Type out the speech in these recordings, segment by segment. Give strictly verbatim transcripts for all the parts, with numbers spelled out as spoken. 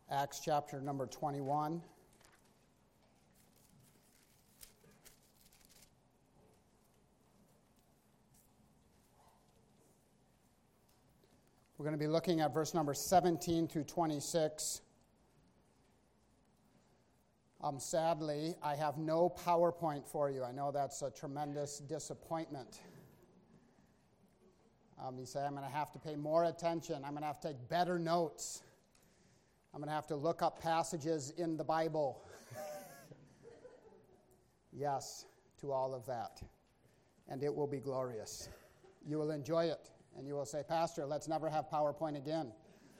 Acts chapter number twenty-one. We're going to be looking at verse number seventeen through twenty-six. Um, sadly, I have no PowerPoint for you. I know that's a tremendous disappointment. Um, you say, I'm going to have to pay more attention. I'm going to have to take better notes. I'm going to have to look up passages in the Bible. Yes, to all of that. And it will be glorious. You will enjoy it. And you will say, Pastor, let's never have PowerPoint again.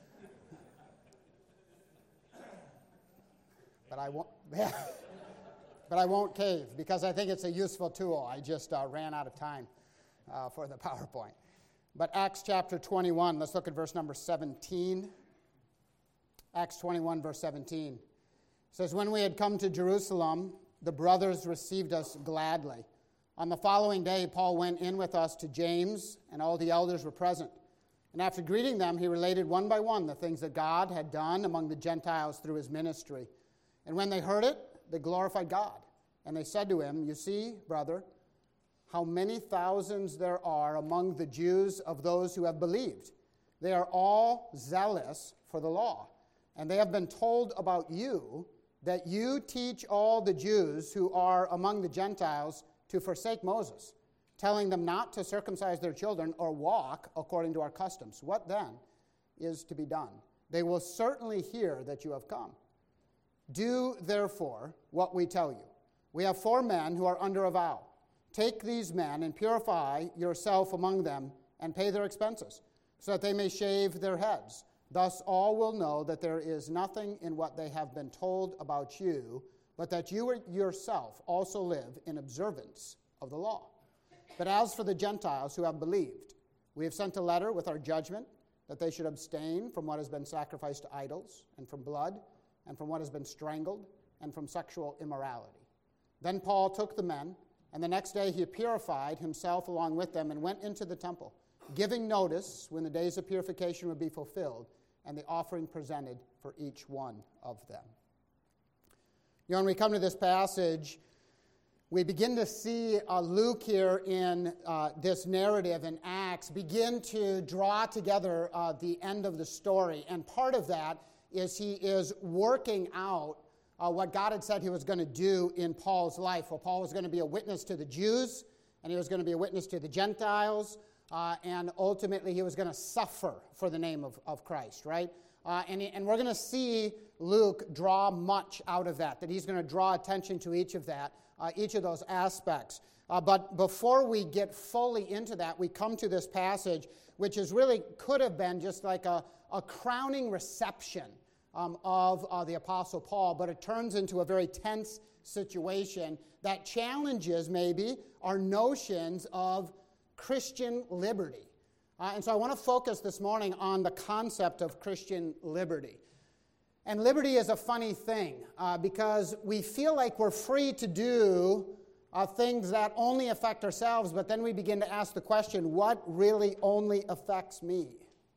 But I won't. But I won't cave because I think it's a useful tool. I just uh, ran out of time uh, for the PowerPoint. But Acts chapter twenty-one, let's look at verse number seventeen. Acts twenty-one, verse seventeen. It says, when we had come to Jerusalem, the brothers received us gladly. On the following day, Paul went in with us to James, and all the elders were present. And after greeting them, he related one by one the things that God had done among the Gentiles through his ministry. And when they heard it, they glorified God. And they said to him, you see, brother, how many thousands there are among the Jews of those who have believed. They are all zealous for the law. And they have been told about you that you teach all the Jews who are among the Gentiles to forsake Moses, telling them not to circumcise their children or walk according to our customs. What then is to be done? They will certainly hear that you have come. Do, therefore, what we tell you. We have four men who are under a vow. Take these men and purify yourself among them and pay their expenses, so that they may shave their heads. Thus all will know that there is nothing in what they have been told about you, but that you yourself also live in observance of the law. But as for the Gentiles who have believed, we have sent a letter with our judgment that they should abstain from what has been sacrificed to idols, and from blood, and from what has been strangled, and from sexual immorality. Then Paul took the men, and the next day he purified himself along with them and went into the temple, giving notice when the days of purification would be fulfilled, and the offering presented for each one of them. You know, when we come to this passage, we begin to see uh, Luke here in uh, this narrative in Acts begin to draw together uh, the end of the story. And part of that is he is working out uh, what God had said he was going to do in Paul's life. Well, Paul was going to be a witness to the Jews, and he was going to be a witness to the Gentiles, uh, and ultimately he was going to suffer for the name of, of Christ, right? Uh, and, and we're going to see Luke draw much out of that, that he's going to draw attention to each of that, uh, each of those aspects. Uh, but before we get fully into that, we come to this passage, which is really could have been just like a, a crowning reception um, of uh, the Apostle Paul, but it turns into a very tense situation that challenges maybe our notions of Christian liberty. Uh, and so I want to focus this morning on the concept of Christian liberty. And liberty is a funny thing uh, because we feel like we're free to do uh, things that only affect ourselves, but then we begin to ask the question, what really only affects me?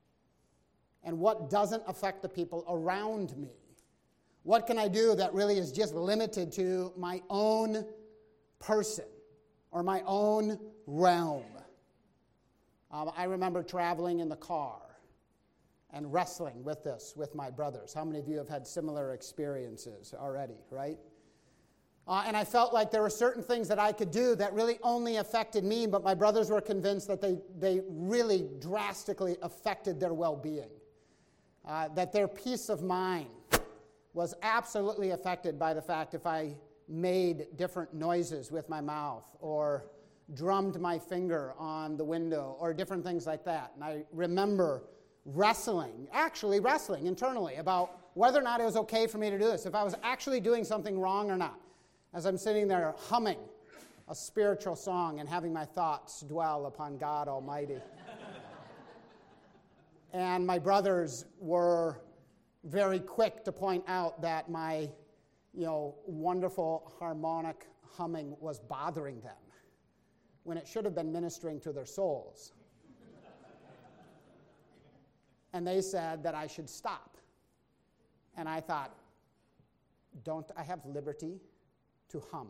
And what doesn't affect the people around me? What can I do that really is just limited to my own person or my own realm? Um, I remember traveling in the car and wrestling with this with my brothers. How many of you have had similar experiences already, right? Uh, and I felt like there were certain things that I could do that really only affected me, but my brothers were convinced that they, they really drastically affected their well-being, uh, that their peace of mind was absolutely affected by the fact if I made different noises with my mouth or drummed my finger on the window or different things like that. And I remember wrestling, actually wrestling internally about whether or not it was okay for me to do this, if I was actually doing something wrong or not, as I'm sitting there humming a spiritual song and having my thoughts dwell upon God Almighty. And my brothers were very quick to point out that my, you know, wonderful harmonic humming was bothering them, when it should have been ministering to their souls. And they said that I should stop. and I thought, don't I have liberty to hum?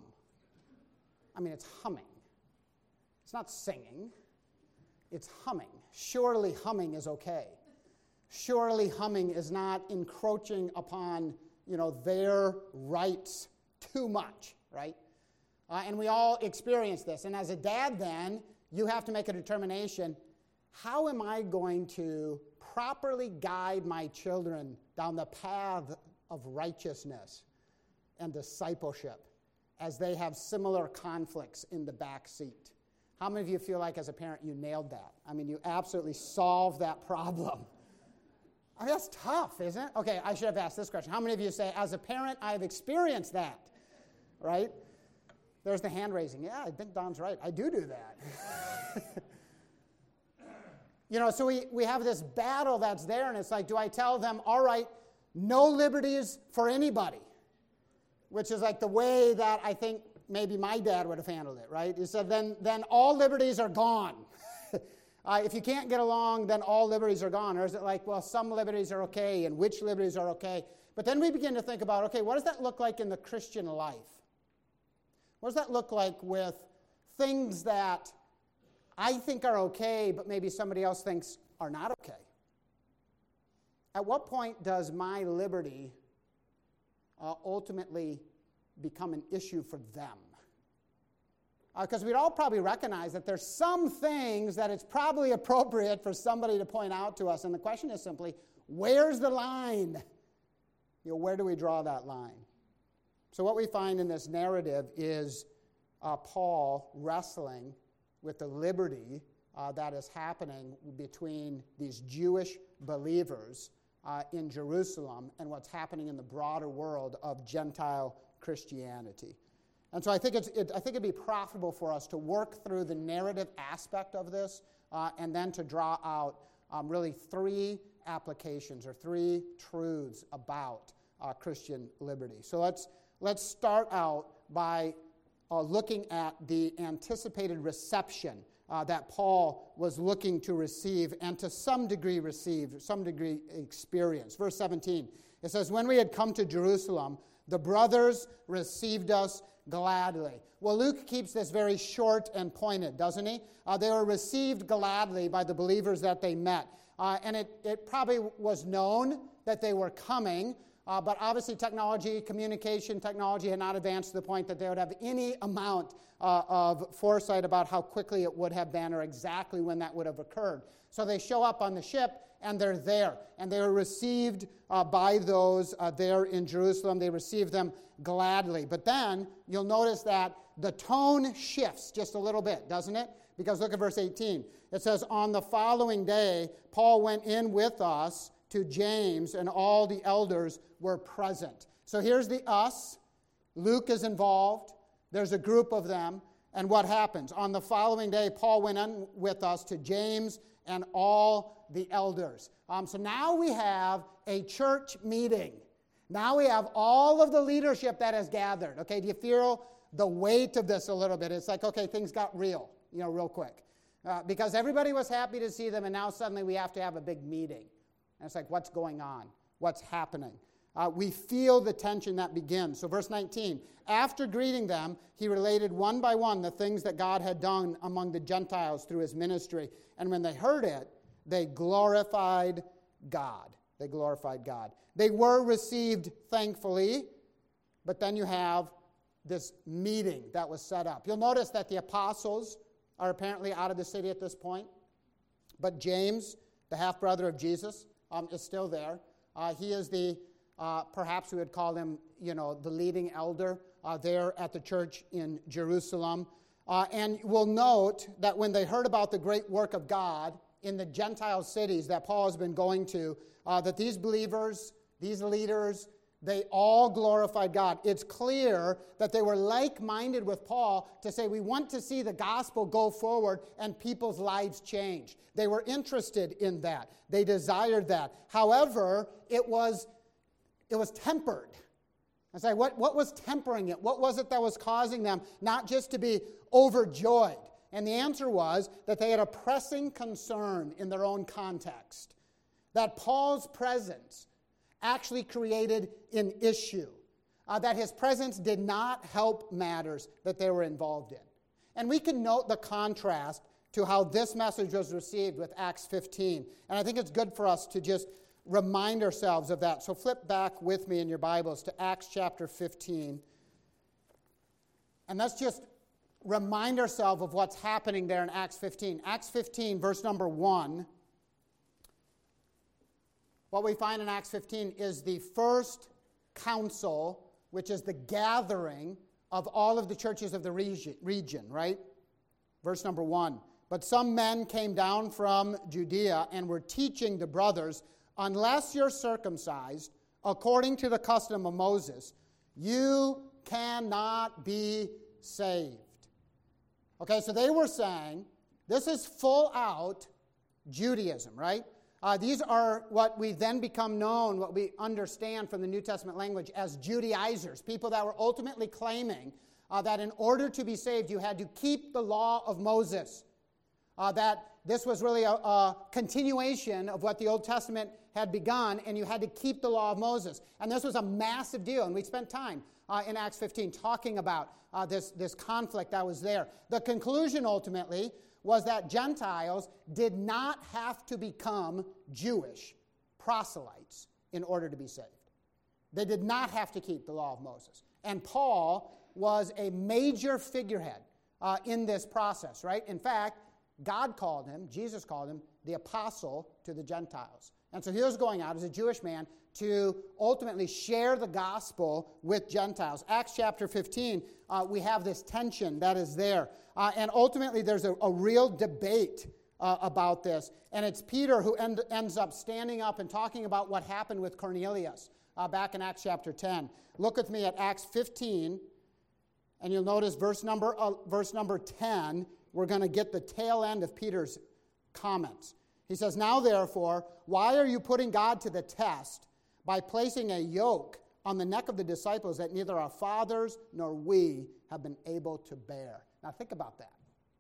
I mean, it's humming. It's not singing. It's humming. Surely humming is okay. Surely humming is not encroaching upon, you know, their rights too much, right? Uh, and we all experience this. And as a dad then, you have to make a determination, how am I going to properly guide my children down the path of righteousness and discipleship as they have similar conflicts in the back seat? How many of you feel like as a parent you nailed that? I mean, you absolutely solved that problem. I mean, that's tough, isn't it? Okay, I should have asked this question. How many of you say, as a parent, I've experienced that, right? There's the hand raising. Yeah, I think Don's right. I do do that. You know, so we, we have this battle that's there, and it's like, do I tell them, all right, no liberties for anybody? Which is like the way that I think maybe my dad would have handled it, right? He said, then, then all liberties are gone. uh, if you can't get along, then all liberties are gone. Or is it like, well, some liberties are okay, and which liberties are okay? But then we begin to think about, okay, what does that look like in the Christian life? What does that look like with things that I think are okay, but maybe somebody else thinks are not okay? At what point does my liberty uh, ultimately become an issue for them? Because uh, we'd all probably recognize that there's some things that it's probably appropriate for somebody to point out to us. And the question is simply, where's the line? You know, where do we draw that line? So what we find in this narrative is uh, Paul wrestling with the liberty uh, that is happening between these Jewish believers uh, in Jerusalem and what's happening in the broader world of Gentile Christianity. And so I think it's it, I think it'd be profitable for us to work through the narrative aspect of this uh, and then to draw out um, really three applications or three truths about uh, Christian liberty. So let's let's start out by uh, looking at the anticipated reception uh, that Paul was looking to receive and to some degree receive, some degree experience. Verse seventeen, it says, when we had come to Jerusalem, the brothers received us gladly. Well, Luke keeps this very short and pointed, doesn't he? Uh, they were received gladly by the believers that they met. Uh, and it, it probably was known that they were coming, uh, but obviously technology, communication technology had not advanced to the point that they would have any amount uh, of foresight about how quickly it would have been or exactly when that would have occurred. So they show up on the ship, and they're there. And they were received uh, by those uh, there in Jerusalem. They received them gladly. But then you'll notice that the tone shifts just a little bit, doesn't it? Because look at verse eighteen. It says, on the following day, Paul went in with us to James, and all the elders were present. So here's the us. Luke is involved. There's a group of them. And what happens? On the following day, Paul went in with us to James and all the elders. Um, so now we have a church meeting. Now we have all of the leadership that has gathered. Okay, do you feel the weight of this a little bit? It's like, okay, things got real, you know, real quick. Uh, because everybody was happy to see them, and now suddenly we have to have a big meeting. And it's like, what's going on? What's happening? Uh, we feel the tension that begins. So verse nineteen, after greeting them, he related one by one the things that God had done among the Gentiles through his ministry. And when they heard it, they glorified God. They glorified God. They were received thankfully, but then you have this meeting that was set up. You'll notice that the apostles are apparently out of the city at this point, but James, the half-brother of Jesus, um, is still there. Uh, he is the Uh, perhaps we would call him, you know, the leading elder uh, there at the church in Jerusalem. Uh, and we'll note that when they heard about the great work of God in the Gentile cities that Paul has been going to, uh, that these believers, these leaders, they all glorified God. It's clear that they were like-minded with Paul to say, we want to see the gospel go forward and people's lives change. They were interested in that. They desired that. However, it was It was tempered. I say, what, what was tempering it? What was it that was causing them not just to be overjoyed? And the answer was that they had a pressing concern in their own context. That Paul's presence actually created an issue, uh, that his presence did not help matters that they were involved in. And we can note the contrast to how this message was received with Acts fifteen. And I think it's good for us to just remind ourselves of that. So flip back with me in your Bibles to Acts chapter fifteen. And let's just remind ourselves of what's happening there in Acts fifteen. Acts fifteen, verse number one. What we find in Acts fifteen is the first council, which is the gathering of all of the churches of the region, region, right? Verse number one. But some men came down from Judea and were teaching the brothers, unless you're circumcised according to the custom of Moses, you cannot be saved. Okay, so they were saying, this is full out Judaism, right? Uh, these are what we then become known, what we understand from the New Testament language as Judaizers, people that were ultimately claiming uh, that in order to be saved, you had to keep the law of Moses. Uh, that this was really a, a continuation of what the Old Testament had begun, and you had to keep the law of Moses. And this was a massive deal, and we spent time uh, in Acts fifteen talking about uh, this, this conflict that was there. The conclusion, ultimately, was that Gentiles did not have to become Jewish proselytes in order to be saved. They did not have to keep the law of Moses. And Paul was a major figurehead uh, in this process, right? In fact, God called him, Jesus called him, the apostle to the Gentiles. And so he was going out as a Jewish man to ultimately share the gospel with Gentiles. Acts chapter fifteen, uh, we have this tension that is there. Uh, and ultimately there's a, a real debate uh, about this. And it's Peter who end, ends up standing up and talking about what happened with Cornelius uh, back in Acts chapter ten. Look with me at Acts fifteen, and you'll notice verse number, uh, verse number ten. We're going to get the tail end of Peter's comments. He says, now therefore, why are you putting God to the test by placing a yoke on the neck of the disciples that neither our fathers nor we have been able to bear? Now think about that.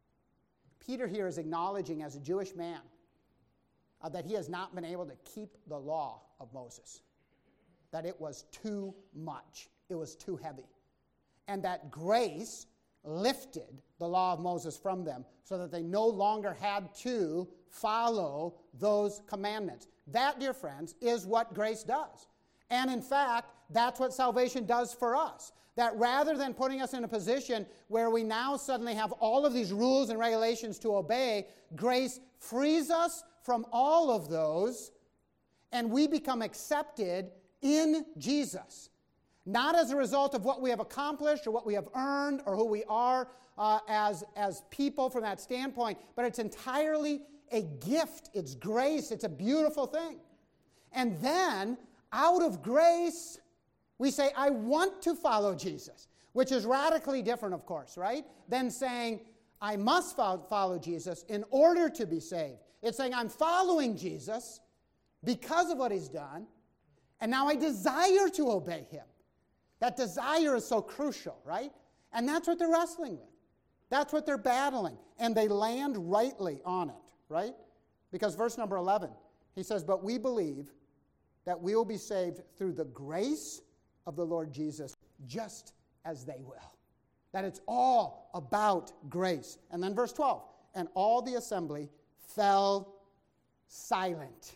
Peter here is acknowledging as a Jewish man uh, that he has not been able to keep the law of Moses, that it was too much, it was too heavy, and that grace lifted the law of Moses from them so that they no longer had to follow those commandments. That, dear friends, is what grace does. And in fact, that's what salvation does for us. That rather than putting us in a position where we now suddenly have all of these rules and regulations to obey, grace frees us from all of those, and we become accepted in Jesus. Not as a result of what we have accomplished or what we have earned or who we are uh, as, as people from that standpoint, but it's entirely a gift. It's grace. It's a beautiful thing. And then, out of grace, we say, I want to follow Jesus, which is radically different, of course, right, than saying, I must follow Jesus in order to be saved. It's saying, I'm following Jesus because of what he's done, and now I desire to obey him. That desire is so crucial, right? And that's what they're wrestling with. That's what they're battling. And they land rightly on it, right? Because verse number eleven, he says, but we believe that we will be saved through the grace of the Lord Jesus, just as they will. That it's all about grace. And then verse twelve, and all the assembly fell silent.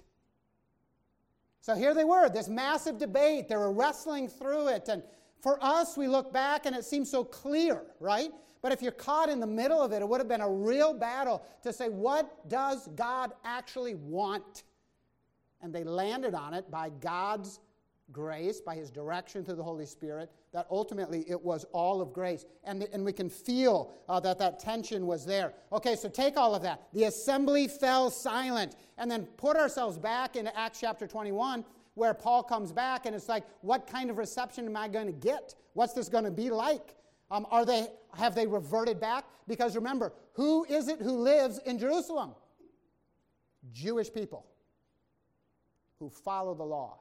So here they were, this massive debate. They were wrestling through it. And for us, we look back and it seems so clear, right? But if you're caught in the middle of it, it would have been a real battle to say, what does God actually want? And they landed on it by God's grace, by his direction through the Holy Spirit, that ultimately it was all of grace. And, the, and we can feel uh, that that tension was there. Okay, so take all of that. The assembly fell silent. And then put ourselves back into Acts chapter twenty-one, where Paul comes back, and it's like, what kind of reception am I going to get? What's this going to be like? Um, are they, have they reverted back? Because remember, who is it who lives in Jerusalem? Jewish people who follow the law.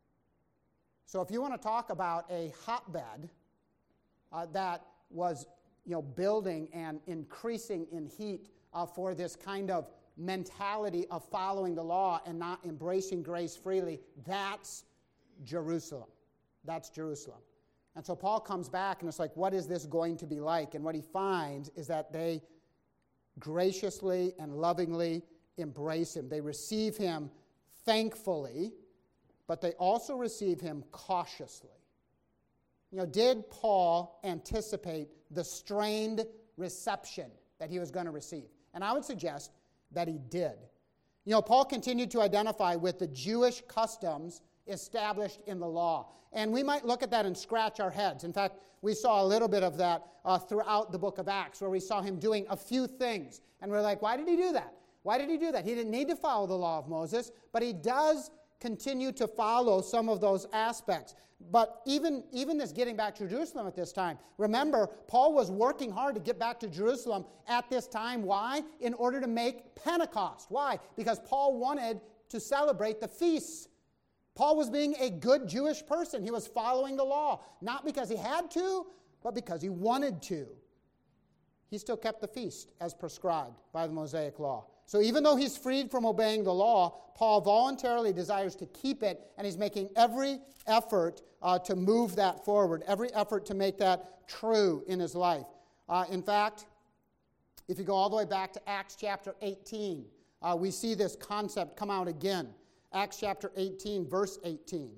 So if you want to talk about a hotbed uh, that was, you know, building and increasing in heat uh, for this kind of mentality of following the law and not embracing grace freely, that's Jerusalem. That's Jerusalem. And so Paul comes back, and it's like, what is this going to be like? And what he finds is that they graciously and lovingly embrace him. They receive him thankfully, but they also receive him cautiously. You know, did Paul anticipate the strained reception that he was going to receive? And I would suggest that he did. You know, Paul continued to identify with the Jewish customs established in the law. And we might look at that and scratch our heads. In fact, we saw a little bit of that uh, throughout the book of Acts, where we saw him doing a few things. And we're like, why did he do that? Why did he do that? He didn't need to follow the law of Moses, but he does continue to follow some of those aspects. But even, even this getting back to Jerusalem at this time, remember, Paul was working hard to get back to Jerusalem at this time. Why? In order to make Pentecost. Why? Because Paul wanted to celebrate the feasts. Paul was being a good Jewish person. He was following the law, not because he had to, but because he wanted to. He still kept the feast as prescribed by the Mosaic law. So even though he's freed from obeying the law, Paul voluntarily desires to keep it, and he's making every effort uh, to move that forward, every effort to make that true in his life. Uh, in fact, if you go all the way back to Acts chapter eighteen, uh, we see this concept come out again. Acts chapter eighteen, verse eighteen.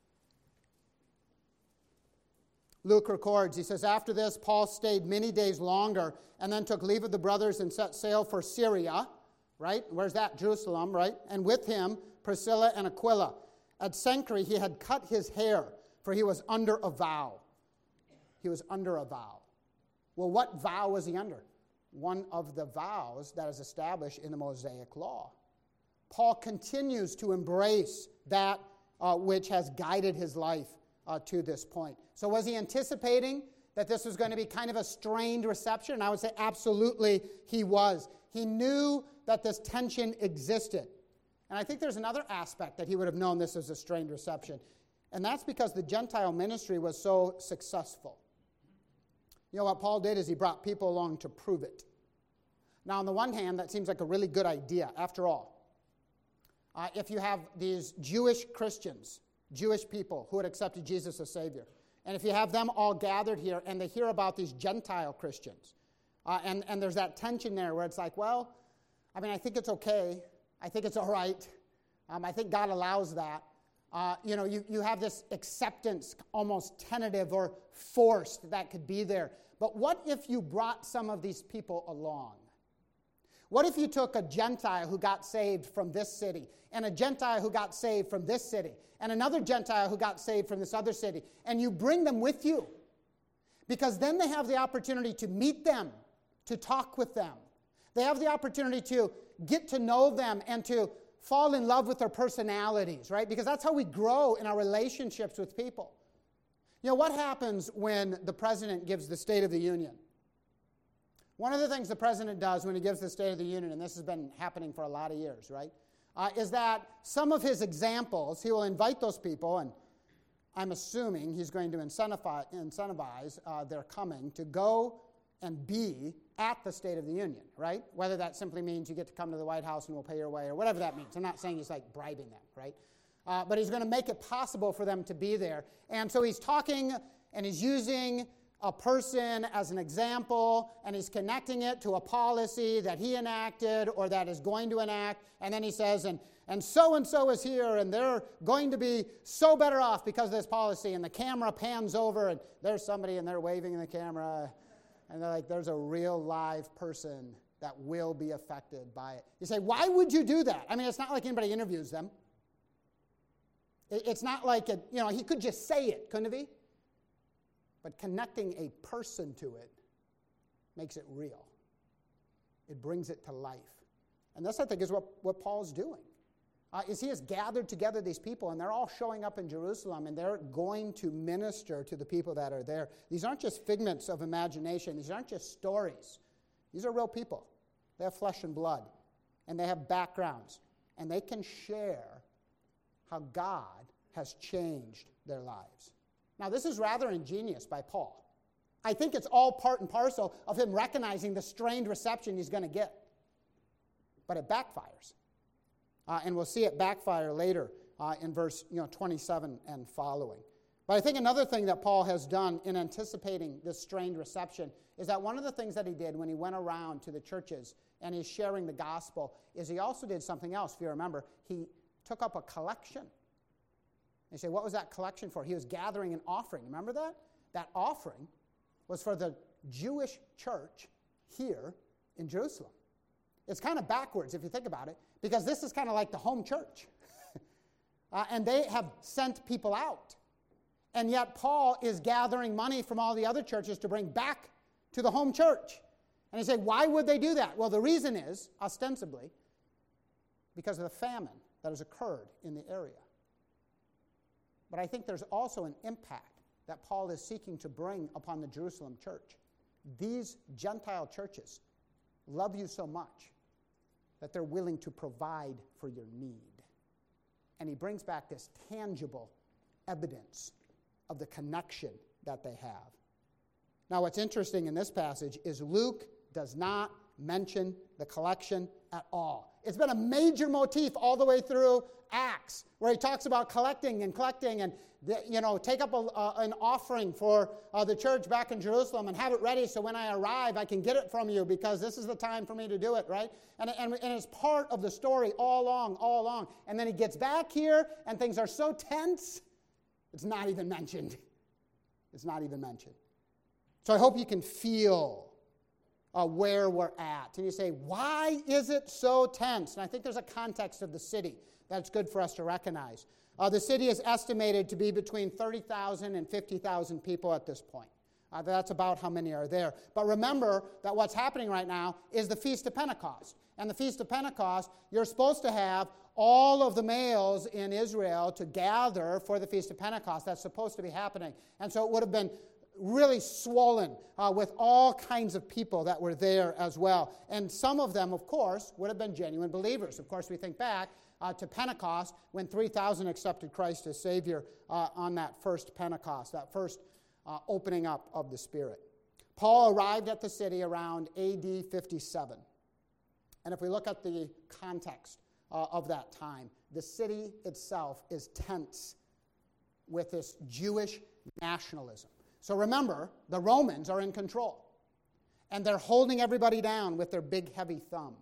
Luke records, he says, after this, Paul stayed many days longer and then took leave of the brothers and set sail for Syria, right? Where's that? Jerusalem, right? And with him, Priscilla and Aquila. At Cenchreae, he had cut his hair, for he was under a vow. He was under a vow. Well, what vow was he under? One of the vows that is established in the Mosaic law. Paul continues to embrace that uh, which has guided his life uh, to this point. So was he anticipating that this was going to be kind of a strained reception? And I would say absolutely he was. He knew that this tension existed. And I think there's another aspect that he would have known this was a strained reception. And that's because the Gentile ministry was so successful. You know what Paul did is he brought people along to prove it. Now, on the one hand, that seems like a really good idea. After all, Uh, if you have these Jewish Christians, Jewish people who had accepted Jesus as Savior, and if you have them all gathered here and they hear about these Gentile Christians, uh, and, and there's that tension there where it's like, well, I mean, I think it's okay. I think it's all right. Um, I think God allows that. Uh, you know, you, you have this acceptance, almost tentative or forced, that could be there. But what if you brought some of these people along? What if you took a Gentile who got saved from this city, and a Gentile who got saved from this city, and another Gentile who got saved from this other city, and you bring them with you? Because then they have the opportunity to meet them, to talk with them. They have the opportunity to get to know them and to fall in love with their personalities, right? Because that's how we grow in our relationships with people. You know, what happens when the president gives the State of the Union? One of the things the president does when he gives the State of the Union, and this has been happening for a lot of years, right, uh, is that some of his examples, he will invite those people, and I'm assuming he's going to incentivize, incentivize uh, their coming to go and be at the State of the Union, right? Whether that simply means you get to come to the White House and we'll pay your way, or whatever that means. I'm not saying he's like bribing them, right? Uh, but he's going to make it possible for them to be there. And so he's talking and he's using a person as an example, and he's connecting it to a policy that he enacted or that is going to enact, and then he says, and, and so-and-so is here, and they're going to be so better off because of this policy, and the camera pans over, and there's somebody, and they're waving in the camera, and they're like, there's a real live person that will be affected by it. You say, why would you do that? I mean, it's not like anybody interviews them. It, it's not like, a, you know, he could just say it, couldn't he? But connecting a person to it makes it real. It brings it to life. And this, I think, is what, what Paul's doing. Uh, is he has gathered together these people, and they're all showing up in Jerusalem, and they're going to minister to the people that are there. These aren't just figments of imagination. These aren't just stories. These are real people. They have flesh and blood, and they have backgrounds, and they can share how God has changed their lives. Now, this is rather ingenious by Paul. I think it's all part and parcel of him recognizing the strained reception he's going to get. But it backfires. Uh, and we'll see it backfire later uh, in verse you know, twenty-seven and following. But I think another thing that Paul has done in anticipating this strained reception is that one of the things that he did when he went around to the churches and he's sharing the gospel is he also did something else. If you remember, he took up a collection. You say, what was that collection for? He was gathering an offering. Remember that? That offering was for the Jewish church here in Jerusalem. It's kind of backwards if you think about it, because this is kind of like the home church. uh, and they have sent people out. And yet Paul is gathering money from all the other churches to bring back to the home church. And you say, why would they do that? Well, the reason is, ostensibly, because of the famine that has occurred in the area. But I think there's also an impact that Paul is seeking to bring upon the Jerusalem church. These Gentile churches love you so much that they're willing to provide for your need. And he brings back this tangible evidence of the connection that they have. Now, what's interesting in this passage is Luke does not mention the collection at all. It's been a major motif all the way through Acts, where he talks about collecting and collecting and, you know, take up a, uh, an offering for uh, the church back in Jerusalem and have it ready so when I arrive I can get it from you because this is the time for me to do it, right? And, and, and it's part of the story all along, all along. And then he gets back here and things are so tense, it's not even mentioned. It's not even mentioned. So I hope you can feel uh, where we're at. And you say, why is it so tense? And I think there's a context of the city that's good for us to recognize. Uh, the city is estimated to be between thirty thousand and fifty thousand people at this point. Uh, that's about how many are there. But remember that what's happening right now is the Feast of Pentecost. And the Feast of Pentecost, you're supposed to have all of the males in Israel to gather for the Feast of Pentecost. That's supposed to be happening. And so it would have been really swollen uh, with all kinds of people that were there as well. And some of them, of course, would have been genuine believers. Of course, we think back uh, to Pentecost when three thousand accepted Christ as Savior uh, on that first Pentecost, that first uh, opening up of the Spirit. Paul arrived at the city around A D fifty-seven. And if we look at the context uh, of that time, the city itself is tense with this Jewish nationalism. So remember, the Romans are in control, and they're holding everybody down with their big, heavy thumb.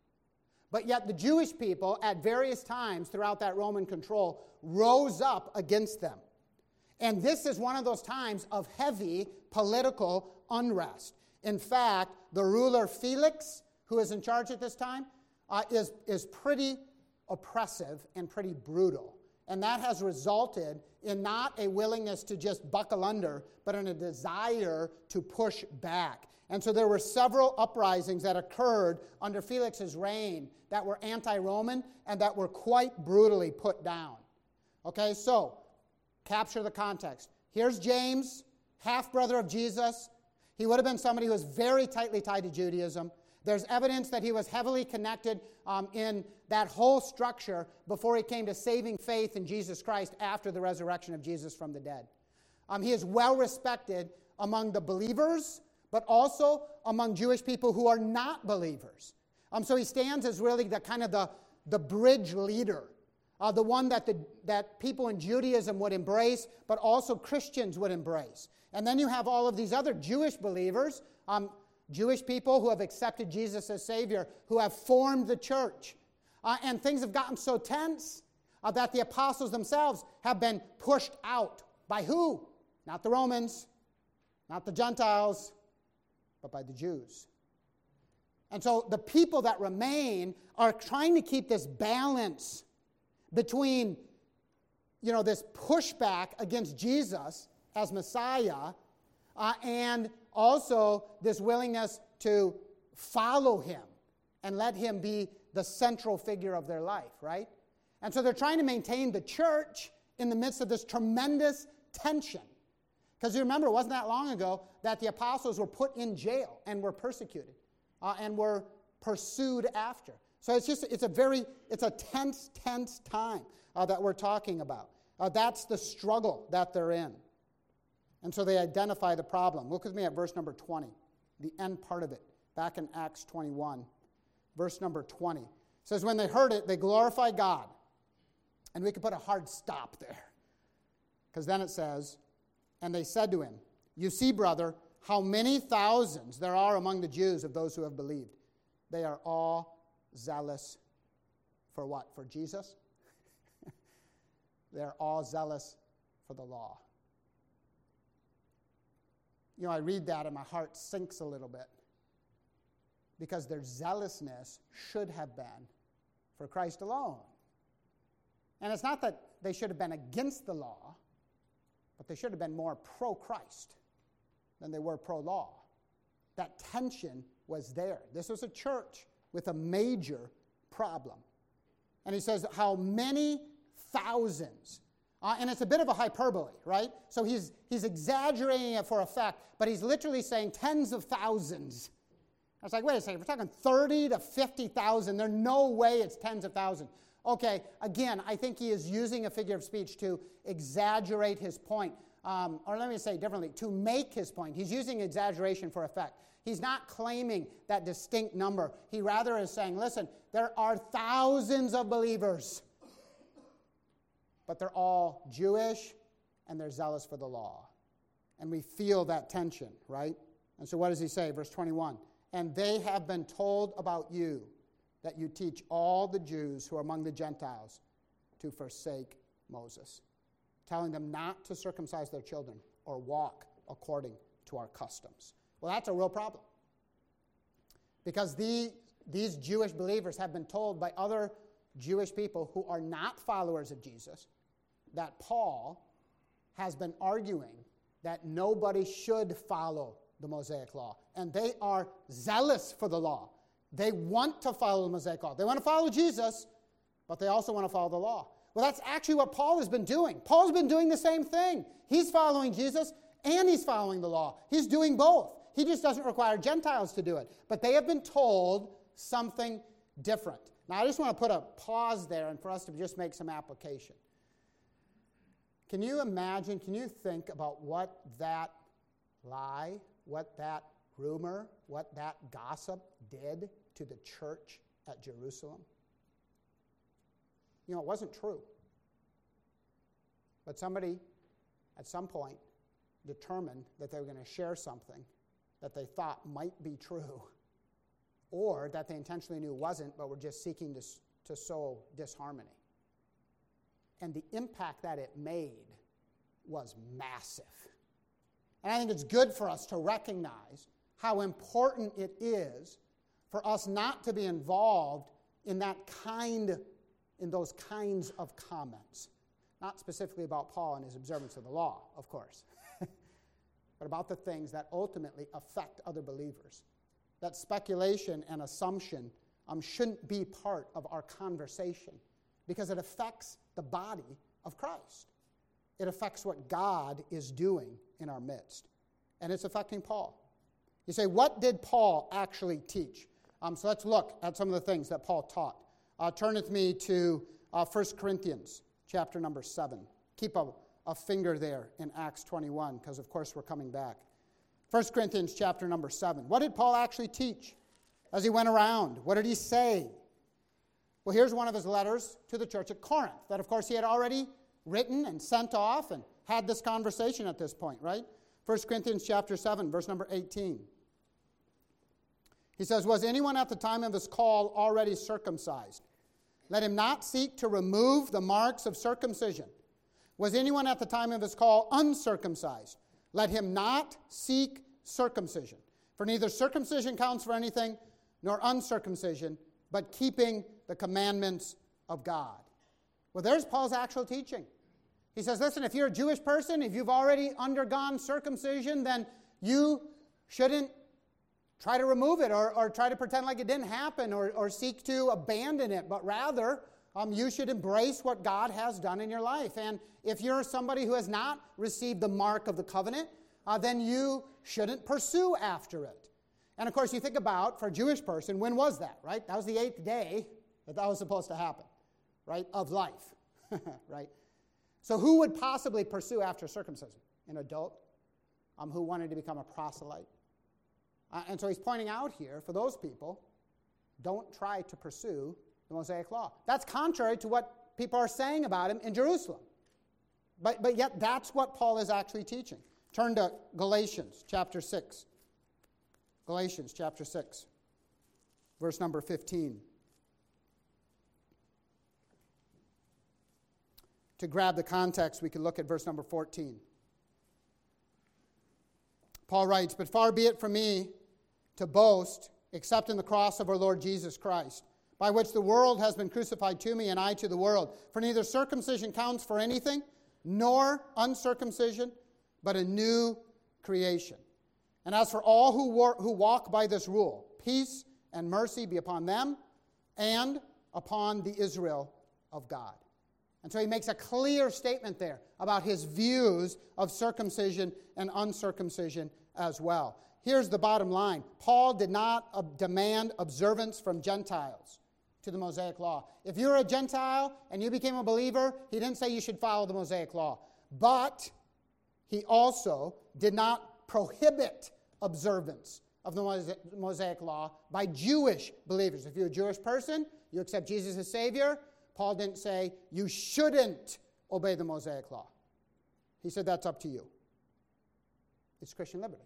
But yet the Jewish people, at various times throughout that Roman control, rose up against them. And this is one of those times of heavy political unrest. In fact, the ruler Felix, who is in charge at this time, uh, is, is pretty oppressive and pretty brutal. And that has resulted in not a willingness to just buckle under, but in a desire to push back. And so there were several uprisings that occurred under Felix's reign that were anti-Roman and that were quite brutally put down. Okay, so capture the context. Here's James, half-brother of Jesus. He would have been somebody who was very tightly tied to Judaism. There's evidence that he was heavily connected um, in that whole structure before he came to saving faith in Jesus Christ after the resurrection of Jesus from the dead. Um, he is well respected among the believers, but also among Jewish people who are not believers. Um, so he stands as really the kind of the, the bridge leader, uh, the one that, the, that people in Judaism would embrace, but also Christians would embrace. And then you have all of these other Jewish believers, um, Jewish people who have accepted Jesus as Savior, who have formed the church. Uh, and things have gotten so tense uh, that the apostles themselves have been pushed out. By who? Not the Romans, not the Gentiles, but by the Jews. And so the people that remain are trying to keep this balance between, you know, this pushback against Jesus as Messiah uh, and also this willingness to follow him and let him be the central figure of their life, right? And so they're trying to maintain the church in the midst of this tremendous tension. Because you remember, it wasn't that long ago that the apostles were put in jail and were persecuted uh, and were pursued after. So it's just, it's a very, it's a tense, tense time uh, that we're talking about. Uh, that's the struggle that they're in. And so they identify the problem. Look with me at verse number twenty, the end part of it, back in Acts twenty-one. Verse number twenty. It says, when they heard it, they glorified God And we could put a hard stop there. Because then it says, and they said to him, you see, brother, how many thousands there are among the Jews of those who have believed. They are all zealous for what? For Jesus? They're all zealous for the law. You know, I read that and my heart sinks a little bit. Because their zealousness should have been for Christ alone. And it's not that they should have been against the law, but they should have been more pro-Christ than they were pro-law. That tension was there. This was a church with a major problem. And he says, how many thousands? Uh, and it's a bit of a hyperbole, right? So he's, he's exaggerating it for effect, but he's literally saying tens of thousands. I was like, wait a second, we're talking thirty to fifty thousand. There's no way it's tens of thousands. Okay, again, I think he is using a figure of speech to exaggerate his point. Um, or let me say it differently, to make his point. He's using exaggeration for effect. He's not claiming that distinct number. He rather is saying, listen, there are thousands of believers, but they're all Jewish and they're zealous for the law. And we feel that tension, right? And so what does he say? Verse twenty-one. And they have been told about you that you teach all the Jews who are among the Gentiles to forsake Moses, telling them not to circumcise their children or walk according to our customs. Well, that's a real problem. Because the, these Jewish believers have been told by other Jewish people who are not followers of Jesus that Paul has been arguing that nobody should follow the Mosaic law. And they are zealous for the law. They want to follow the Mosaic law. They want to follow Jesus, but they also want to follow the law. Well, that's actually what Paul has been doing. Paul's been doing the same thing. He's following Jesus and he's following the law. He's doing both. He just doesn't require Gentiles to do it. But they have been told something different. Now, I just want to put a pause there and for us to just make some application. Can you imagine, can you think about what that lie, what that rumor, what that gossip did to the church at Jerusalem? You know, it wasn't true. But somebody, at some point, determined that they were going to share something that they thought might be true, or that they intentionally knew wasn't, but were just seeking to, to sow disharmony. And the impact that it made was massive. And I think it's good for us to recognize how important it is for us not to be involved in that kind, in those kinds of comments. Not specifically about Paul and his observance of the law, of course, but about the things that ultimately affect other believers. That speculation and assumption um, shouldn't be part of our conversation because it affects the body of Christ. It affects what God is doing in our midst. And it's affecting Paul. You say, what did Paul actually teach? Um, so let's look at some of the things that Paul taught. Uh, turn with me to uh, First Corinthians chapter number seven. Keep a, a finger there in Acts twenty-one because, of course, we're coming back. First Corinthians chapter number seven. What did Paul actually teach as he went around? What did he say? Well, here's one of his letters to the church at Corinth that, of course, he had already written and sent off and had this conversation at this point, right? First Corinthians chapter seven, verse number eighteen. He says, was anyone at the time of his call already circumcised? Let him not seek to remove the marks of circumcision. Was anyone at the time of his call uncircumcised? Let him not seek circumcision. For neither circumcision counts for anything, nor uncircumcision, but keeping the commandments of God. Well, there's Paul's actual teaching. He says, listen, if you're a Jewish person, if you've already undergone circumcision, then you shouldn't try to remove it or, or try to pretend like it didn't happen or, or seek to abandon it, but rather um, you should embrace what God has done in your life. And if you're somebody who has not received the mark of the covenant, uh, then you shouldn't pursue after it. And of course, you think about, for a Jewish person, when was that, right? That was the eighth day that that was supposed to happen, right, of life, right? So who would possibly pursue after circumcision? An adult um, who wanted to become a proselyte. Uh, and so he's pointing out here, for those people, don't try to pursue the Mosaic law. That's contrary to what people are saying about him in Jerusalem. But, but yet that's what Paul is actually teaching. Turn to Galatians chapter six. Galatians chapter six, verse number fifteen. To grab the context, we can look at verse number fourteen. Paul writes, "But far be it from me to boast, except in the cross of our Lord Jesus Christ, by which the world has been crucified to me, and I to the world. For neither circumcision counts for anything, nor uncircumcision, but a new creation. And as for all who, war- who walk by this rule, peace and mercy be upon them and upon the Israel of God." And so he makes a clear statement there about his views of circumcision and uncircumcision as well. Here's the bottom line. Paul did not uh, demand observance from Gentiles to the Mosaic Law. If you're a Gentile and you became a believer, he didn't say you should follow the Mosaic Law. But he also did not prohibit observance of the Mosaic Law by Jewish believers. If you're a Jewish person, you accept Jesus as Savior, Paul didn't say you shouldn't obey the Mosaic Law. He said that's up to you. It's Christian liberty.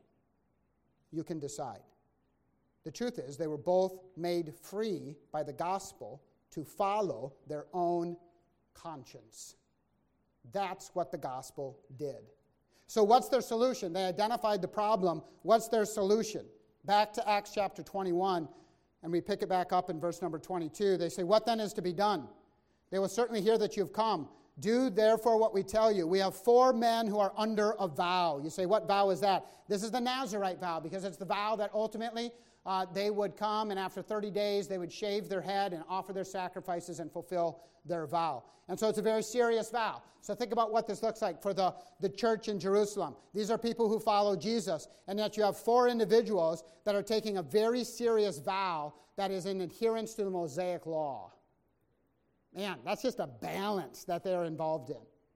You can decide. The truth is, they were both made free by the gospel to follow their own conscience. That's what the gospel did. So what's their solution? They identified the problem. What's their solution? Back to Acts chapter twenty-one, and we pick it back up in verse number twenty-two. They say, "What then is to be done? They will certainly hear that you've come. Do therefore what we tell you. We have four men who are under a vow." You say, what vow is that? This is the Nazirite vow, because it's the vow that ultimately uh, they would come, and after thirty days they would shave their head and offer their sacrifices and fulfill their vow. And so it's a very serious vow. So think about what this looks like for the, the church in Jerusalem. These are people who follow Jesus, and yet you have four individuals that are taking a very serious vow that is in adherence to the Mosaic Law. Man, that's just a balance that they're involved in.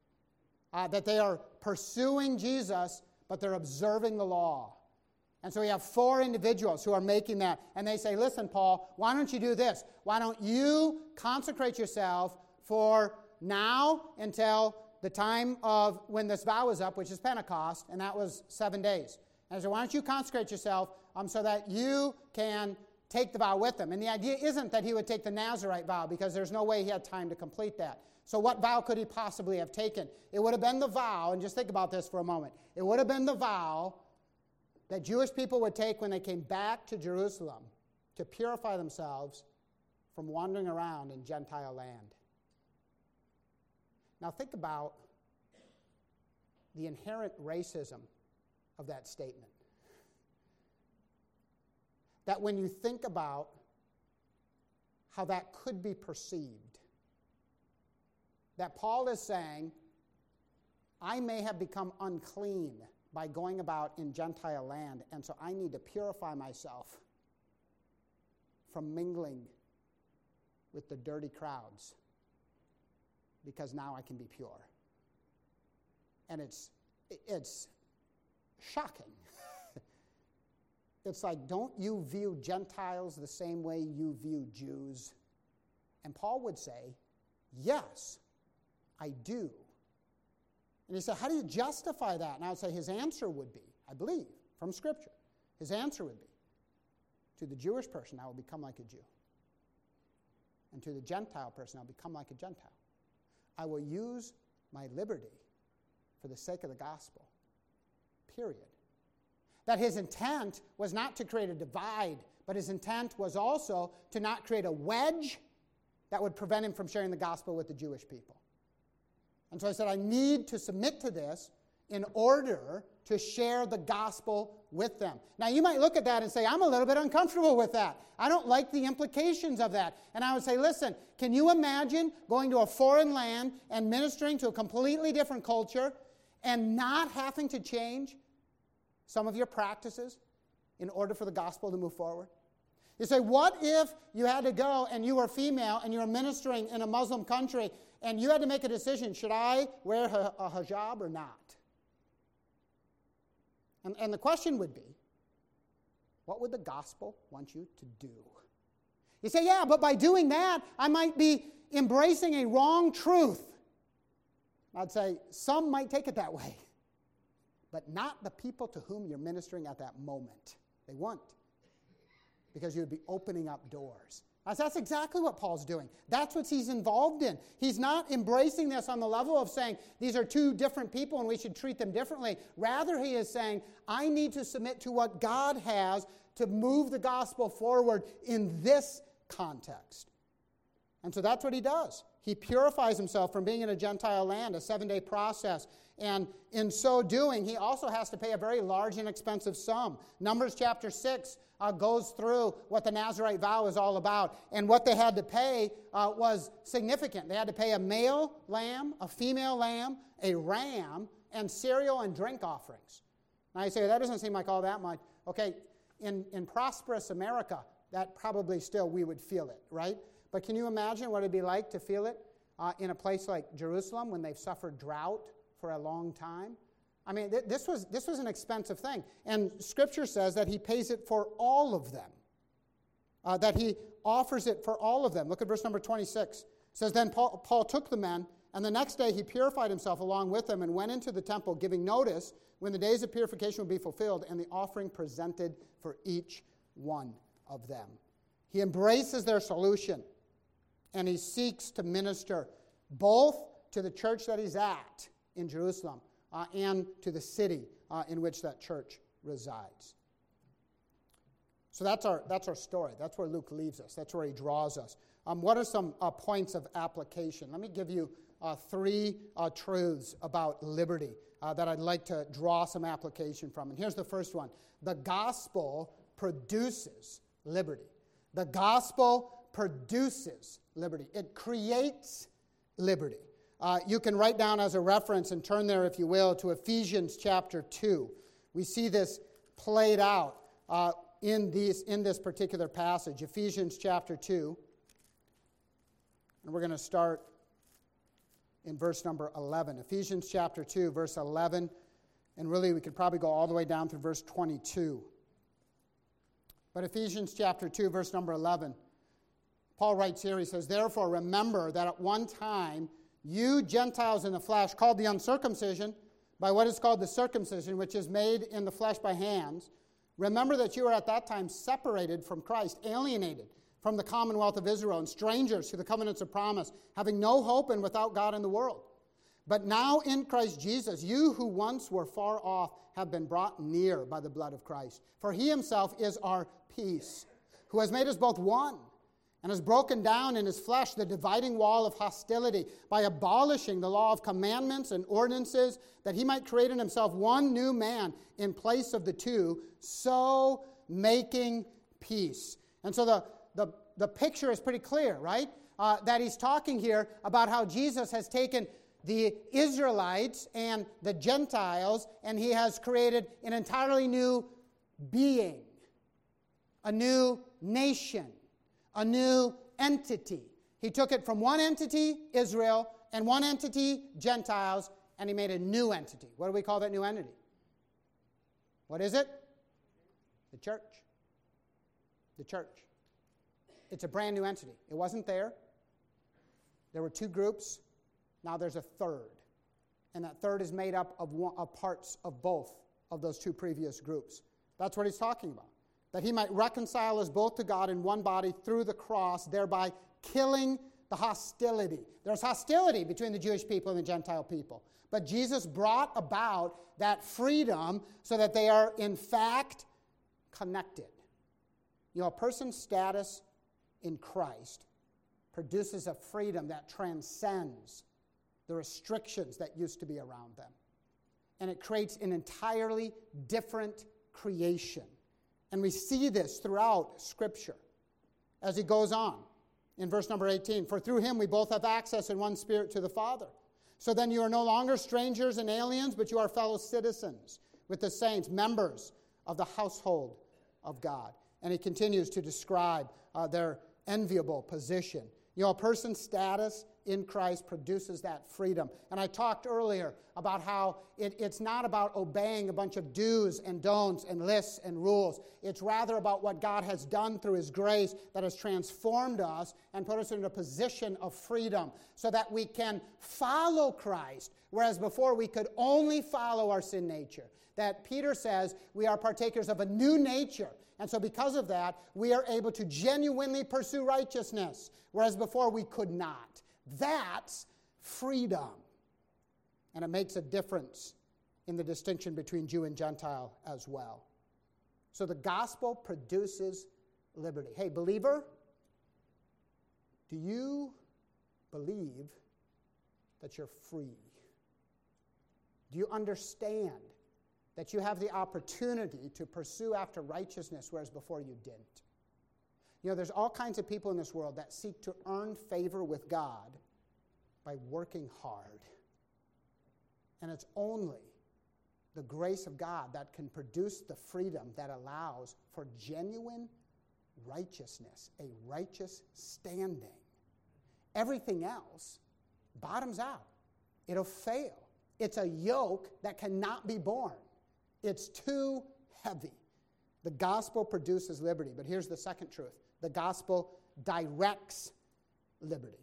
Uh, that they are pursuing Jesus, but they're observing the law. And so we have four individuals who are making that. And they say, "Listen, Paul, why don't you do this? Why don't you consecrate yourself for now until the time of when this vow is up, which is Pentecost, and that was seven days. And I said, why don't you consecrate yourself um, so that you can take the vow with them. And the idea isn't that he would take the Nazirite vow, because there's no way he had time to complete that. So what vow could he possibly have taken? It would have been the vow, and just think about this for a moment. It would have been the vow that Jewish people would take when they came back to Jerusalem to purify themselves from wandering around in Gentile land. Now think about the inherent racism of that statement. That when you think about how that could be perceived, that Paul is saying, I may have become unclean by going about in Gentile land, and so I need to purify myself from mingling with the dirty crowds, because now I can be pure. And it's it's shocking. It's like, don't you view Gentiles the same way you view Jews? And Paul would say, yes, I do. And he said, how do you justify that? And I would say his answer would be, I believe, from Scripture, his answer would be, to the Jewish person, I will become like a Jew. And to the Gentile person, I'll become like a Gentile. I will use my liberty for the sake of the gospel, period. That his intent was not to create a divide, but his intent was also to not create a wedge that would prevent him from sharing the gospel with the Jewish people. And so I said, I need to submit to this in order to share the gospel with them. Now, you might look at that and say, I'm a little bit uncomfortable with that. I don't like the implications of that. And I would say, listen, can you imagine going to a foreign land and ministering to a completely different culture and not having to change some of your practices in order for the gospel to move forward? You say, what if you had to go and you were female and you were ministering in a Muslim country and you had to make a decision, should I wear a hijab or not? And, and the question would be, what would the gospel want you to do? You say, yeah, but by doing that, I might be embracing a wrong truth. I'd say some might take it that way, but not the people to whom you're ministering at that moment. They won't, because you would be opening up doors. That's exactly what Paul's doing. That's what he's involved in. He's not embracing this on the level of saying these are two different people and we should treat them differently. Rather, he is saying, I need to submit to what God has to move the gospel forward in this context. And so that's what he does. He purifies himself from being in a Gentile land, a seven-day process. And in so doing, he also has to pay a very large and expensive sum. Numbers chapter six uh, goes through what the Nazirite vow is all about. And what they had to pay uh, was significant. They had to pay a male lamb, a female lamb, a ram, and cereal and drink offerings. Now you say, that doesn't seem like all that much. Okay, in, in prosperous America, that probably still we would feel it, right? But can you imagine what it'd be like to feel it uh, in a place like Jerusalem when they've suffered drought for a long time? I mean, th- this was this was an expensive thing. And Scripture says that he pays it for all of them, uh, that he offers it for all of them. Look at verse number twenty-six. It says, Then Paul, Paul took the men, and the next day he purified himself along with them and went into the temple, giving notice when the days of purification would be fulfilled and the offering presented for each one of them. He embraces their solution, and he seeks to minister both to the church that he's at in Jerusalem uh, and to the city uh, in which that church resides. So that's our that's our story. That's where Luke leaves us. That's where he draws us. Um, what are some uh, points of application? Let me give you uh, three uh, truths about liberty uh, that I'd like to draw some application from. And here's the first one. The gospel produces liberty. The gospel produces liberty. It creates liberty. Uh, you can write down as a reference and turn there, if you will, to Ephesians chapter two. We see this played out uh, in, these, in this particular passage, Ephesians chapter two. And we're going to start in verse number eleven. Ephesians chapter two, verse eleven. And really, we could probably go all the way down through verse twenty-two. But Ephesians chapter two, verse number eleven. Paul writes here, he says, Therefore remember that at one time you Gentiles in the flesh, called the uncircumcision by what is called the circumcision, which is made in the flesh by hands, remember that you were at that time separated from Christ, alienated from the commonwealth of Israel, and strangers to the covenants of promise, having no hope and without God in the world. But now in Christ Jesus, you who once were far off have been brought near by the blood of Christ. For he himself is our peace, who has made us both one, and has broken down in his flesh the dividing wall of hostility by abolishing the law of commandments and ordinances, that he might create in himself one new man in place of the two, so making peace. And so the, the, the picture is pretty clear, right? Uh, that he's talking here about how Jesus has taken the Israelites and the Gentiles, and he has created an entirely new being, a new nation, a new entity. He took it from one entity, Israel, and one entity, Gentiles, and he made a new entity. What do we call that new entity? What is it? The church. The church. It's a brand new entity. It wasn't there. There were two groups. Now there's a third. And that third is made up of, one, of parts of both of those two previous groups. That's what he's talking about. That he might reconcile us both to God in one body through the cross, thereby killing the hostility. There's hostility between the Jewish people and the Gentile people. But Jesus brought about that freedom so that they are, in fact, connected. You know, a person's status in Christ produces a freedom that transcends the restrictions that used to be around them. And it creates an entirely different creation. And we see this throughout Scripture as he goes on in verse number eighteen. For through him we both have access in one spirit to the Father. So then you are no longer strangers and aliens, but you are fellow citizens with the saints, members of the household of God. And he continues to describe uh, their enviable position. You know, a person's status in Christ produces that freedom. And I talked earlier about how it, it's not about obeying a bunch of do's and don'ts and lists and rules. It's rather about what God has done through His grace that has transformed us and put us in a position of freedom so that we can follow Christ, whereas before we could only follow our sin nature. That Peter says we are partakers of a new nature. And so because of that, we are able to genuinely pursue righteousness, whereas before we could not. That's freedom. And it makes a difference in the distinction between Jew and Gentile as well. So the gospel produces liberty. Hey, believer, do you believe that you're free? Do you understand that you have the opportunity to pursue after righteousness, whereas before you didn't? You know, there's all kinds of people in this world that seek to earn favor with God by working hard. And it's only the grace of God that can produce the freedom that allows for genuine righteousness, a righteous standing. Everything else bottoms out. It'll fail. It's a yoke that cannot be borne. It's too heavy. The gospel produces liberty. But here's the second truth. The gospel directs liberty.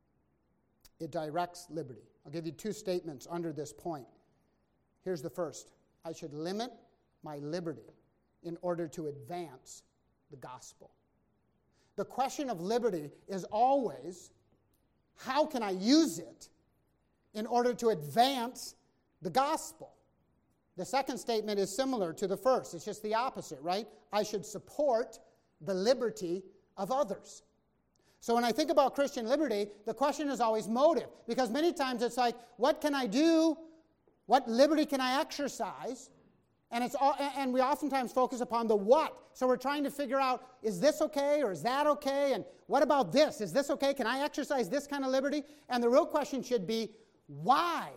It directs liberty. I'll give you two statements under this point. Here's the first. I should limit my liberty in order to advance the gospel. The question of liberty is always, how can I use it in order to advance the gospel? The second statement is similar to the first. It's just the opposite, right? I should support the liberty of others. So when I think about Christian liberty, the question is always motive. Because many times it's like, what can I do? What liberty can I exercise? And it's all, and we oftentimes focus upon the what. So we're trying to figure out, is this okay or is that okay? And what about this? Is this okay? Can I exercise this kind of liberty? And the real question should be, why?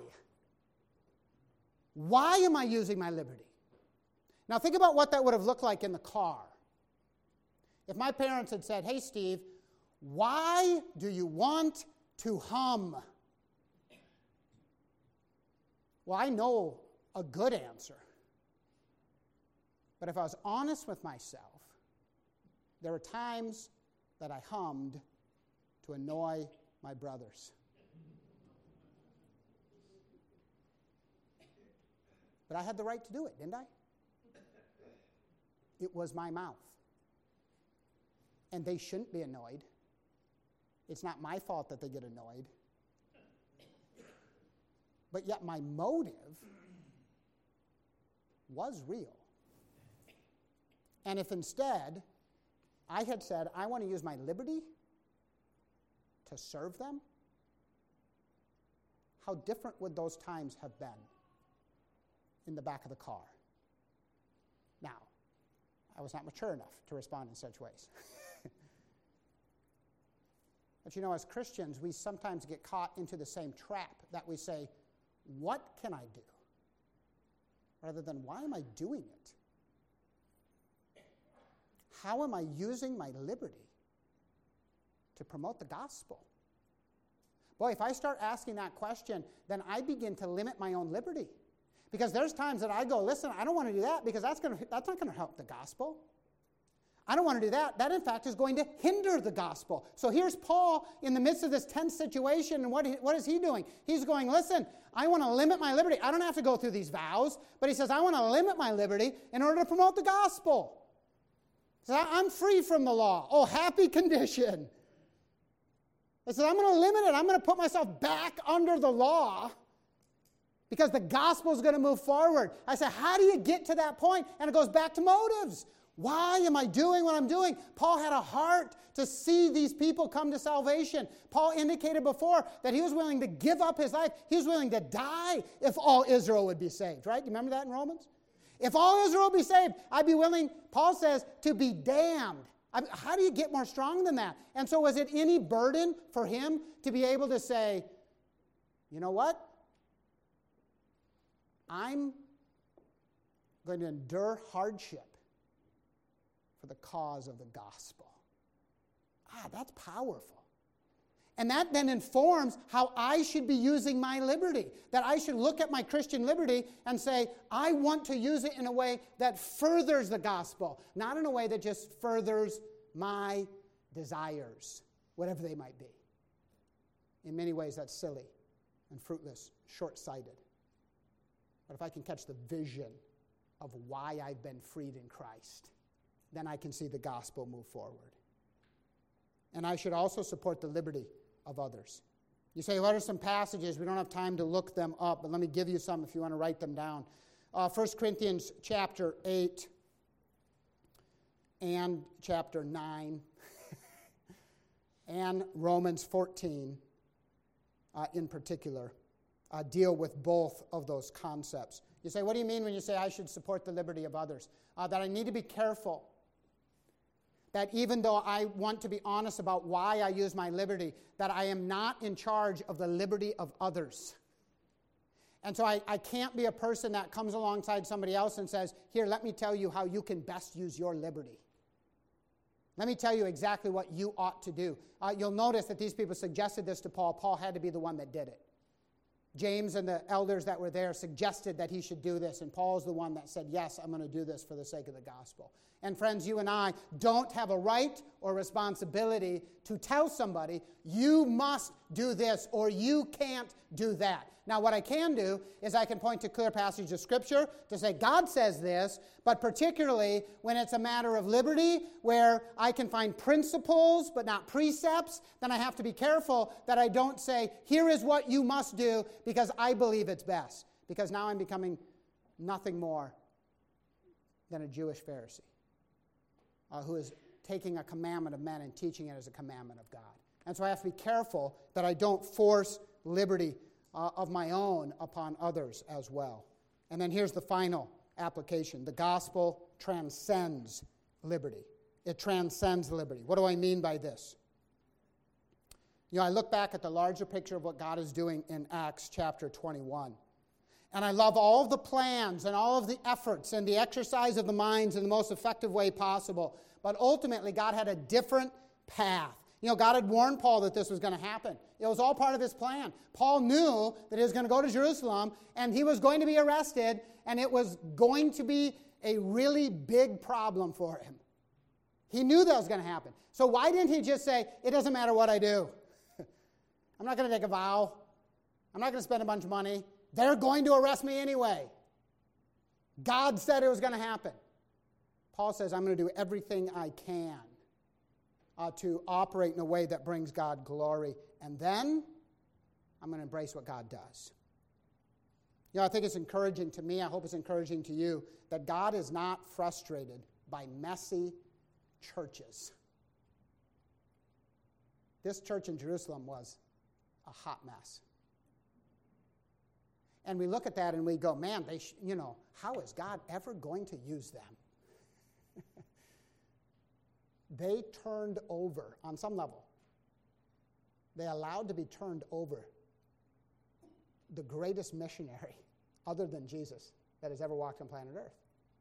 Why am I using my liberty? Now think about what that would have looked like in the car. If my parents had said, hey, Steve, why do you want to hum? Well, I know a good answer. But if I was honest with myself, there were times that I hummed to annoy my brothers. But I had the right to do it, didn't I? It was my mouth. And they shouldn't be annoyed. It's not my fault that they get annoyed. But yet my motive was real. And if instead I had said, I want to use my liberty to serve them, how different would those times have been in the back of the car? Now, I was not mature enough to respond in such ways. But you know, as Christians, we sometimes get caught into the same trap that we say, what can I do? Rather than, why am I doing it? How am I using my liberty to promote the gospel? Boy, if I start asking that question, then I begin to limit my own liberty. Because there's times that I go, listen, I don't want to do that because that's going to, that's not going to help the gospel. I don't want to do that. That, in fact, is going to hinder the gospel. So here's Paul in the midst of this tense situation, and what, what is he doing? He's going, listen, I want to limit my liberty. I don't have to go through these vows, but he says, I want to limit my liberty in order to promote the gospel. So I'm free from the law. Oh, happy condition. He says, I'm going to limit it. I'm going to put myself back under the law because the gospel is going to move forward. I said, how do you get to that point? And it goes back to motives. Why am I doing what I'm doing? Paul had a heart to see these people come to salvation. Paul indicated before that he was willing to give up his life. He was willing to die if all Israel would be saved, right? You remember that in Romans? If all Israel would be saved, I'd be willing, Paul says, to be damned. I mean, how do you get more strong than that? And so was it any burden for him to be able to say, you know what? I'm going to endure hardship for the cause of the gospel. Ah, that's powerful. And that then informs how I should be using my liberty. That I should look at my Christian liberty and say, I want to use it in a way that furthers the gospel, not in a way that just furthers my desires, whatever they might be. In many ways, that's silly and fruitless, short-sighted. But if I can catch the vision of why I've been freed in Christ, then I can see the gospel move forward. And I should also support the liberty of others. You say, what are some passages? We don't have time to look them up, but let me give you some if you want to write them down. Uh, First Corinthians chapter eight and chapter nine and Romans fourteen uh, in particular uh, deal with both of those concepts. You say, what do you mean when you say I should support the liberty of others? Uh, that I need to be careful. That even though I want to be honest about why I use my liberty, that I am not in charge of the liberty of others. And so I, I can't be a person that comes alongside somebody else and says, here, let me tell you how you can best use your liberty. Let me tell you exactly what you ought to do. Uh, you'll notice that these people suggested this to Paul. Paul had to be the one that did it. James and the elders that were there suggested that he should do this, and Paul's the one that said, yes, I'm going to do this for the sake of the gospel. And friends, you and I don't have a right or responsibility to tell somebody, you must do this or you can't do that. Now, what I can do is I can point to clear passages of Scripture to say, God says this, but particularly when it's a matter of liberty, where I can find principles but not precepts, then I have to be careful that I don't say, here is what you must do because I believe it's best. Because now I'm becoming nothing more than a Jewish Pharisee uh, who is taking a commandment of men and teaching it as a commandment of God. And so I have to be careful that I don't force liberty Uh, of my own upon others as well. And then here's the final application. The gospel transcends liberty. It transcends liberty. What do I mean by this? You know, I look back at the larger picture of what God is doing in Acts chapter twenty-one. And I love all of the plans and all of the efforts and the exercise of the minds in the most effective way possible. But ultimately, God had a different path. You know, God had warned Paul that this was going to happen. It was all part of his plan. Paul knew that he was going to go to Jerusalem, and he was going to be arrested, and it was going to be a really big problem for him. He knew that was going to happen. So why didn't he just say, it doesn't matter what I do. I'm not going to take a vow. I'm not going to spend a bunch of money. They're going to arrest me anyway. God said it was going to happen. Paul says, I'm going to do everything I can Uh, to operate in a way that brings God glory. And then I'm going to embrace what God does. You know, I think it's encouraging to me, I hope it's encouraging to you, that God is not frustrated by messy churches. This church in Jerusalem was a hot mess. And we look at that and we go, man, they sh- you know, how is God ever going to use them? They turned over, on some level, they allowed to be turned over the greatest missionary, other than Jesus, that has ever walked on planet Earth.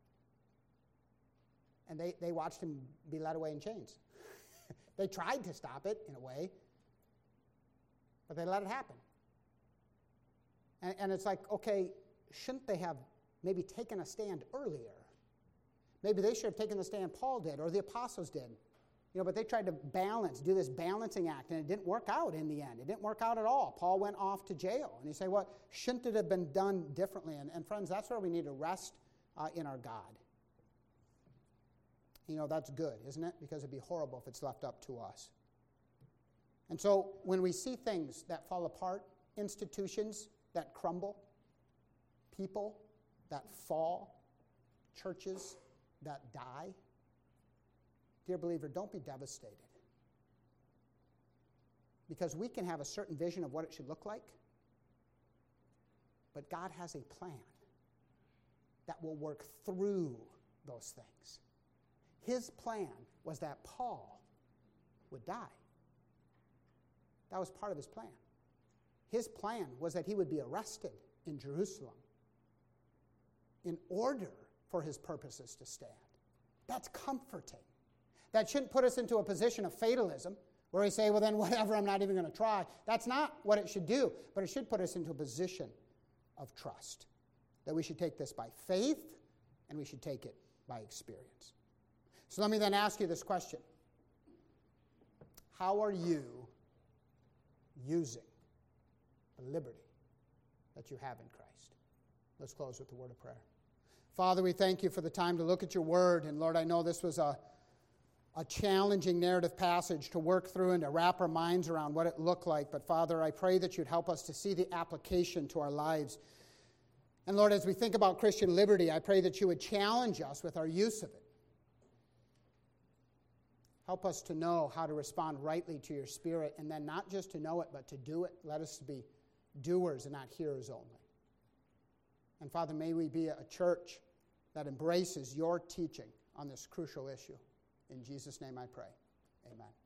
And they, they watched him be led away in chains. They tried to stop it, in a way, but they let it happen. And, and it's like, okay, shouldn't they have maybe taken a stand earlier? Maybe they should have taken the stand Paul did or the apostles did. You know, but they tried to balance, do this balancing act, and it didn't work out in the end. It didn't work out at all. Paul went off to jail. And you say, well, shouldn't it have been done differently? And, and friends, that's where we need to rest uh, in our God. You know, that's good, isn't it? Because it'd be horrible if it's left up to us. And so when we see things that fall apart, institutions that crumble, people that fall, churches that die, dear believer, don't be devastated. Because we can have a certain vision of what it should look like, but God has a plan that will work through those things. His plan was that Paul would die. That was part of his plan. His plan was that he would be arrested in Jerusalem in order for his purposes to stand. That's comforting. That shouldn't put us into a position of fatalism where we say, well, then whatever, I'm not even going to try. That's not what it should do, but it should put us into a position of trust, that we should take this by faith and we should take it by experience. So let me then ask you this question. How are you using the liberty that you have in Christ? Let's close with a word of prayer. Father, we thank you for the time to look at your word. And Lord, I know this was a, a challenging narrative passage to work through and to wrap our minds around what it looked like. But Father, I pray that you'd help us to see the application to our lives. And Lord, as we think about Christian liberty, I pray that you would challenge us with our use of it. Help us to know how to respond rightly to your Spirit, and then not just to know it, but to do it. Let us be doers and not hearers only. And Father, may we be a church that embraces your teaching on this crucial issue. In Jesus' name I pray. Amen.